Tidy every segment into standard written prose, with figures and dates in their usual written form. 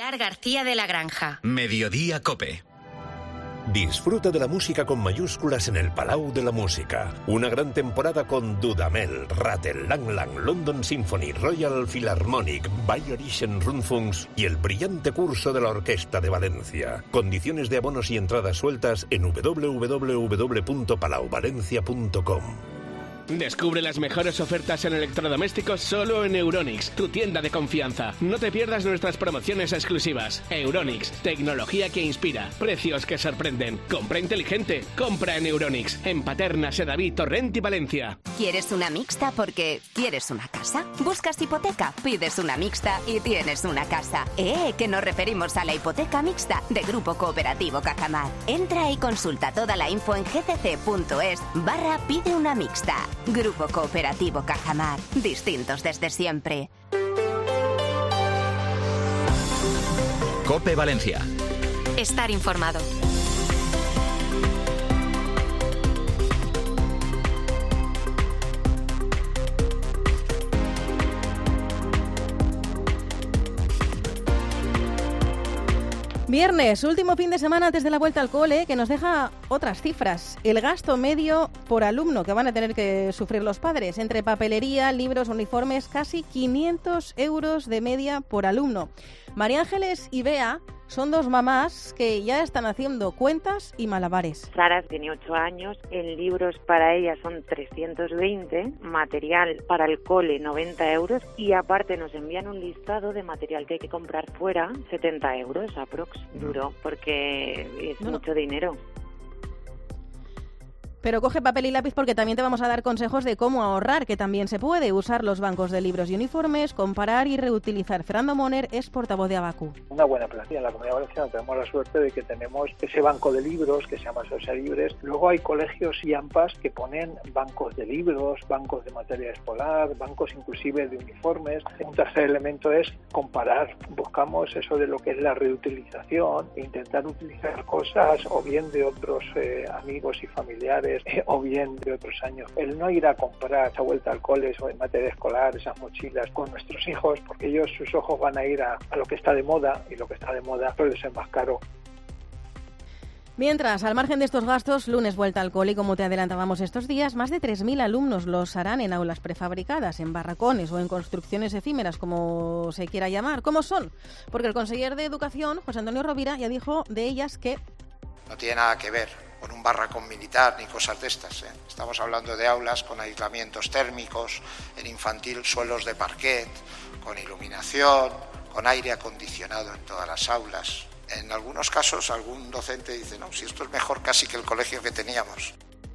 Pilar García de la Granja. Mediodía COPE. Disfruta de la música con mayúsculas en el Palau de la Música. Una gran temporada con Dudamel, Ratel, Lang Lang, London Symphony, Royal Philharmonic, Bayerischen Rundfunks y el brillante curso de la Orquesta de Valencia. Condiciones de abonos y entradas sueltas en www.palauvalencia.com. Descubre las mejores ofertas en electrodomésticos solo en Euronics, tu tienda de confianza. No te pierdas nuestras promociones exclusivas. Euronics, tecnología que inspira, precios que sorprenden. Compra inteligente, compra en Euronics, en Paterna, Sedaví, Torrent y Valencia. ¿Quieres una mixta porque quieres una casa? ¿Buscas hipoteca? Pides una mixta y tienes una casa. Que nos referimos a la hipoteca mixta de Grupo Cooperativo Cajamar. Entra y consulta toda la info en gcc.es/pide una mixta. Grupo Cooperativo Cajamar. Distintos desde siempre. COPE Valencia. Estar informado. Viernes, último fin de semana antes de la vuelta al cole, que nos deja otras cifras. El gasto medio por alumno que van a tener que sufrir los padres. Entre papelería, libros, uniformes, casi 500 euros de media por alumno. María Ángeles y Bea son dos mamás que ya están haciendo cuentas y malabares. Sara tiene 8 años, en libros para ella son 320, material para el cole 90 euros y aparte nos envían un listado de material que hay que comprar fuera, 70 euros aprox, duro, porque es mucho dinero. Pero coge papel y lápiz porque también te vamos a dar consejos de cómo ahorrar, que también se puede usar los bancos de libros y uniformes, comparar y reutilizar. Fernando Moner es portavoz de Abacu. Una buena plantilla. En la Comunidad Valenciana tenemos la suerte de que tenemos ese banco de libros que se llama Sosa Libres. Luego hay colegios y AMPAs que ponen bancos de libros, bancos de materia escolar, bancos inclusive de uniformes. Un tercer elemento es comparar. Buscamos eso de lo que es la reutilización e intentar utilizar cosas o bien de otros amigos y familiares o bien de otros años. El no ir a comprar esa vuelta al cole o en materia escolar, esas mochilas con nuestros hijos, porque ellos, sus ojos van a ir a lo que está de moda y lo que está de moda suele ser más caro. Mientras, al margen de estos gastos, lunes vuelta al cole y como te adelantábamos estos días, más de 3.000 alumnos los harán en aulas prefabricadas, en barracones o en construcciones efímeras, como se quiera llamar. ¿Cómo son? Porque el conseller de Educación, José Antonio Rovira, ya dijo de ellas que no tiene nada que ver con un barracón militar ni cosas de estas. Estamos hablando de aulas con aislamientos térmicos, en infantil suelos de parquet, con iluminación, con aire acondicionado en todas las aulas. En algunos casos algún docente dice, no, si esto es mejor casi que el colegio que teníamos.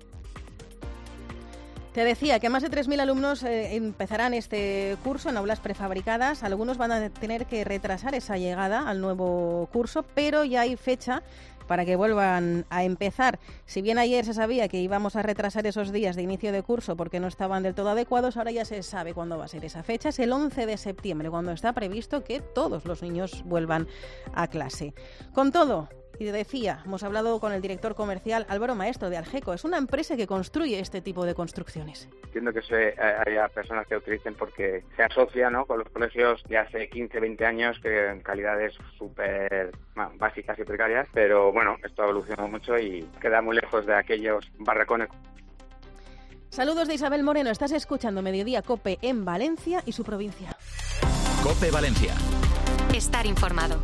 Te decía que más de 3.000 alumnos empezarán este curso en aulas prefabricadas. Algunos van a tener que retrasar esa llegada al nuevo curso, pero ya hay fecha para que vuelvan a empezar. Si bien ayer se sabía que íbamos a retrasar esos días de inicio de curso porque no estaban del todo adecuados, ahora ya se sabe cuándo va a ser esa fecha. Es el 11 de septiembre, cuando está previsto que todos los niños vuelvan a clase. Con todo, y decía, hemos hablado con el director comercial Álvaro Maestro de Algeco. Es una empresa que construye este tipo de construcciones. Entiendo que haya personas que utilicen porque se asocia, ¿no?, con los colegios de hace 15, 20 años, que en calidades súper básicas y precarias, pero bueno, esto ha evolucionado mucho y queda muy lejos de aquellos barracones. Saludos de Isabel Moreno. Estás escuchando Mediodía COPE en Valencia y su provincia. COPE Valencia. Estar informado.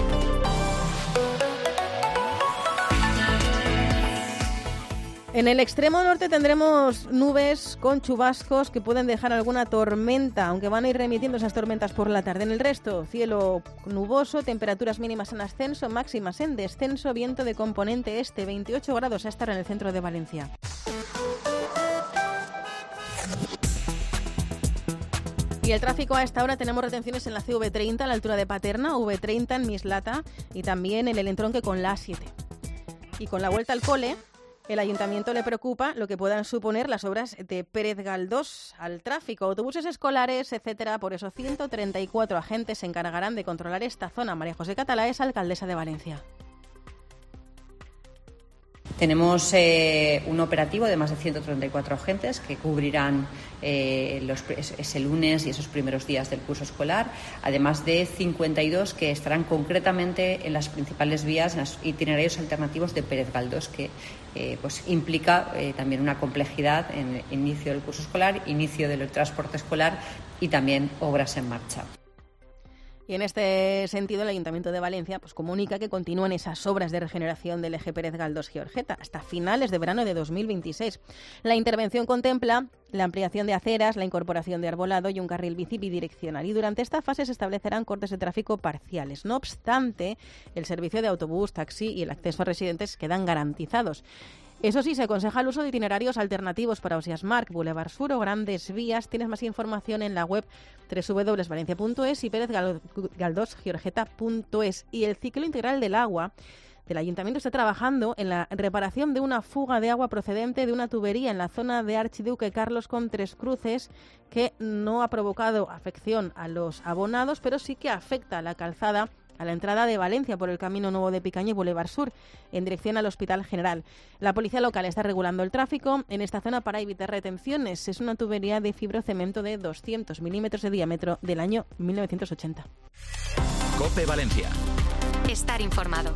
En el extremo norte tendremos nubes con chubascos que pueden dejar alguna tormenta, aunque van a ir remitiendo esas tormentas por la tarde. En el resto, cielo nuboso, temperaturas mínimas en ascenso, máximas en descenso, viento de componente este, 28 grados a estar en el centro de Valencia. Y el tráfico a esta hora, tenemos retenciones en la CV30 a la altura de Paterna, V30 en Mislata y también en el entronque con la A7. Y con la vuelta al cole, el ayuntamiento le preocupa lo que puedan suponer las obras de Pérez Galdós al tráfico, autobuses escolares, etcétera. Por eso 134 agentes se encargarán de controlar esta zona. María José Catalá es alcaldesa de Valencia. Tenemos un operativo de más de 134 agentes que cubrirán ese lunes y esos primeros días del curso escolar, además de 52 que estarán concretamente en las principales vías, en los itinerarios alternativos de Pérez Galdós, que pues implica también una complejidad en el inicio del curso escolar, inicio del transporte escolar y también obras en marcha. Y en este sentido, el Ayuntamiento de Valencia pues comunica que continúan esas obras de regeneración del eje Pérez Galdós-Giorgeta hasta finales de verano de 2026. La intervención contempla la ampliación de aceras, la incorporación de arbolado y un carril bici bidireccional. Y durante esta fase se establecerán cortes de tráfico parciales. No obstante, el servicio de autobús, taxi y el acceso a residentes quedan garantizados. Eso sí, se aconseja el uso de itinerarios alternativos para Osias Marc, Boulevard Sur o Grandes Vías. Tienes más información en la web www.valencia.es y perezgaldós-giorgeta.es. Y el ciclo integral del agua del Ayuntamiento está trabajando en la reparación de una fuga de agua procedente de una tubería en la zona de Archiduque Carlos con Tres Cruces, que no ha provocado afección a los abonados, pero sí que afecta a la calzada a la entrada de Valencia por el Camino Nuevo de Picaña y Boulevard Sur, en dirección al Hospital General. La policía local está regulando el tráfico en esta zona para evitar retenciones. Es una tubería de fibrocemento de 200 milímetros de diámetro del año 1980. COPE Valencia. Estar informado.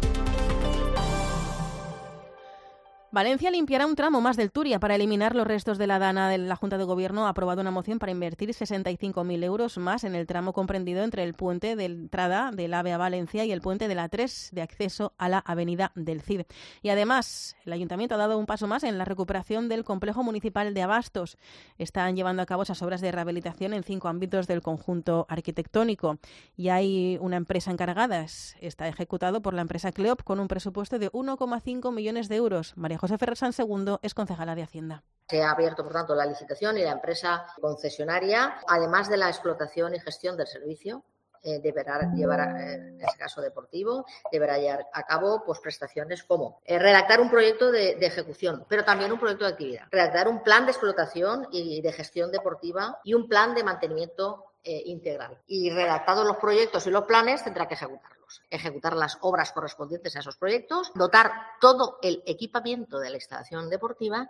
Valencia limpiará un tramo más del Turia para eliminar los restos de la dana. La Junta de Gobierno ha aprobado una moción para invertir 65.000 euros más en el tramo comprendido entre el puente de entrada del AVE a Valencia y el puente de la 3 de acceso a la avenida del Cid. Y además, el Ayuntamiento ha dado un paso más en la recuperación del complejo municipal de Abastos. Están llevando a cabo esas obras de rehabilitación en 5 ámbitos del conjunto arquitectónico. Y hay una empresa encargada. Está ejecutado por la empresa Cleop con un presupuesto de 1,5 millones de euros. María José Ferrer San Segundo es concejala de Hacienda. Se ha abierto, por tanto, la licitación y la empresa concesionaria, además de la explotación y gestión del servicio, deberá llevar, en ese caso deportivo, deberá llevar a cabo pues, prestaciones como redactar un proyecto de ejecución, pero también un proyecto de actividad, redactar un plan de explotación y de gestión deportiva y un plan de mantenimiento integral. Y redactados los proyectos y los planes, tendrá que ejecutar las obras correspondientes a esos proyectos, dotar todo el equipamiento de la instalación deportiva.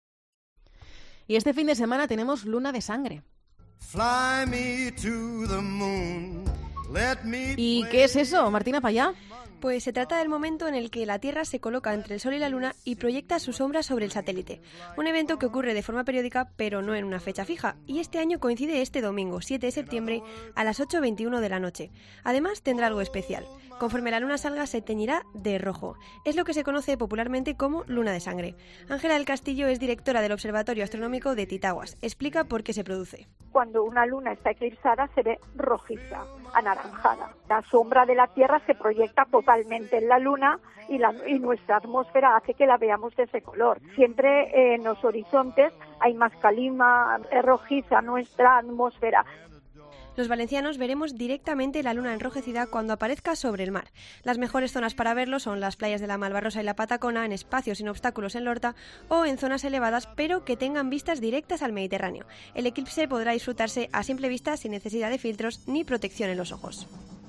Y este fin de semana tenemos Luna de Sangre. Fly me to the moon, let me. ¿Y qué es eso, Martina Payá? Pues se trata del momento en el que la Tierra se coloca entre el Sol y la Luna y proyecta su sombra sobre el satélite. Un evento que ocurre de forma periódica, pero no en una fecha fija. Y este año coincide este domingo, 7 de septiembre, a las 8:21 de la noche. Además, tendrá algo especial. Conforme la luna salga, se teñirá de rojo. Es lo que se conoce popularmente como Luna de Sangre. Ángela del Castillo es directora del Observatorio Astronómico de Titaguas. Explica por qué se produce. Cuando una luna está eclipsada, se ve rojiza, anaranjada. La sombra de la Tierra se proyecta totalmente en la luna y nuestra atmósfera hace que la veamos de ese color. Siempre en los horizontes hay más calima, rojiza nuestra atmósfera. Los valencianos veremos directamente la luna enrojecida cuando aparezca sobre el mar. Las mejores zonas para verlo son las playas de la Malvarrosa y la Patacona, en espacios sin obstáculos en Lorta o en zonas elevadas, pero que tengan vistas directas al Mediterráneo. El eclipse podrá disfrutarse a simple vista sin necesidad de filtros ni protección en los ojos.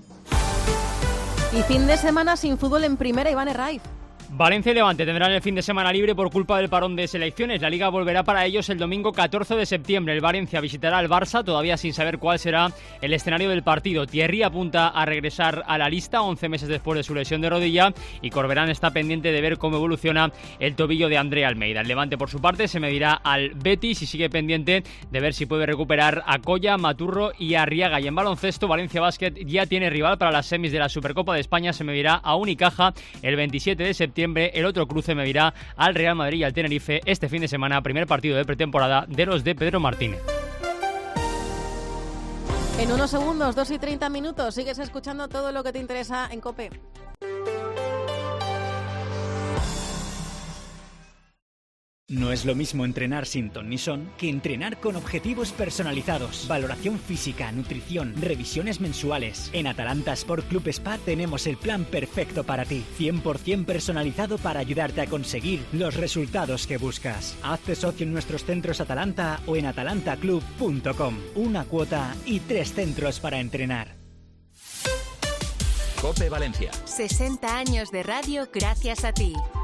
Y fin de semana sin fútbol en primera, Iván Herraiz. Valencia y Levante tendrán el fin de semana libre por culpa del parón de selecciones. La Liga volverá para ellos el domingo 14 de septiembre. El Valencia visitará al Barça, todavía sin saber cuál será el escenario del partido. Thierry apunta a regresar a la lista 11 meses después de su lesión de rodilla y Corberán está pendiente de ver cómo evoluciona el tobillo de André Almeida. El Levante, por su parte, se medirá al Betis y sigue pendiente de ver si puede recuperar a Colla, Maturro y Arriaga. Y en baloncesto, Valencia Basket ya tiene rival para las semis de la Supercopa de España. Se medirá a Unicaja el 27 de septiembre. El otro cruce medirá al Real Madrid y al Tenerife este fin de semana, primer partido de pretemporada de los de Pedro Martínez. En unos segundos, 2:30, sigues escuchando todo lo que te interesa en COPE. No es lo mismo entrenar sin ton ni son que entrenar con objetivos personalizados, valoración física, nutrición, revisiones mensuales. En Atalanta Sport Club Spa tenemos el plan perfecto para ti, 100% personalizado para ayudarte a conseguir los resultados que buscas. Hazte socio en nuestros centros Atalanta o en atalantaclub.com. Una cuota y 3 centros para entrenar. COPE Valencia. 60 años de radio gracias a ti.